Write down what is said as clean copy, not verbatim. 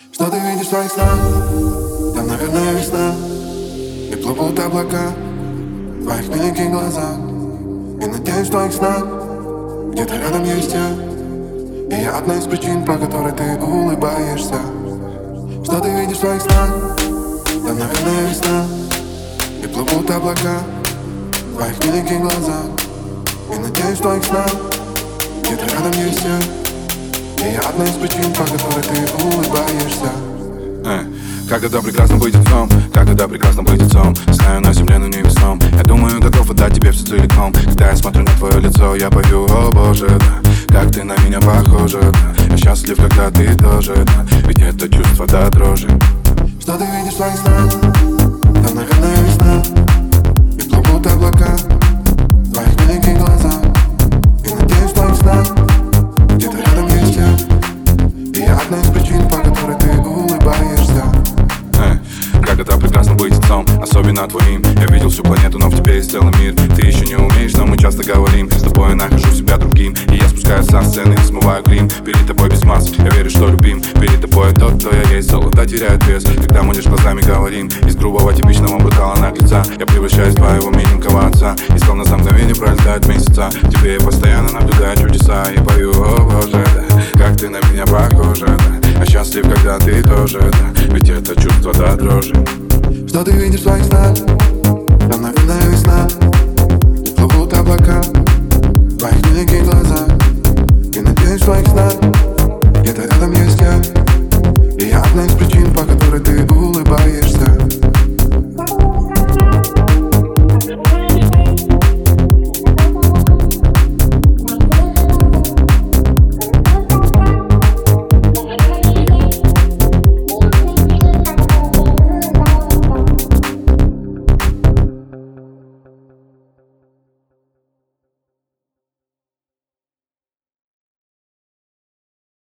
Что ты видишь в своих снах? Там, наверное, весна. И плывут облака в твоих миленьких глазах. И надеюсь, в твоих снах где-то рядом есть я. И я одна из причин, по которой ты улыбаешься. Что ты видишь в своих снах? Там, наверное, весна. И плывут облака в твоих миленьких глазах. И надеюсь, в твоих снах где-то рядом есть я. И я одна из причин, по которой ты улыбаешься. Когда прекрасно быть отцом, когда прекрасно быть отцом. Знаю, на земле, но не весном. Я думаю, готов отдать тебе все целиком. Когда я смотрю на твое лицо, я пою: о боже, да, как ты на меня похожа, да. Я счастлив, когда ты тоже, да, ведь это чувство до дрожи. Что ты видишь в своих снах? Там, наверное, весна. И плывут облака в твоих миленьких глазах. И надеюсь, в твоих снах где-то рядом есть я. И я одна из причин, по которой ты улыбаешься. Когда прекрасно быть отцом, особенно твоим. Я видел всю планету, но в тебе есть целый мир. Ты еще не умеешь, но мы часто говорим. С тобой я нахожу себя другим. И я спускаюсь со сцены и смываю грим. Перед тобой без масок, я верю, что любим. Перед тобой я тот, кто я есть. Золото теряет вес, когда мы лишь глазами говорим. Из грубого типичного брутала наглеца я превращаюсь в твоего миленького отца. И словно за мгновение пролетают месяца. В тебе я постоянно наблюдаю чудеса. И пою: о боже, да, как ты на меня похожа, да. Я счастлив, когда ты тоже, да, ведь это чувство до дрожи. Что ты видишь в своих снах? Там, наверное, весна.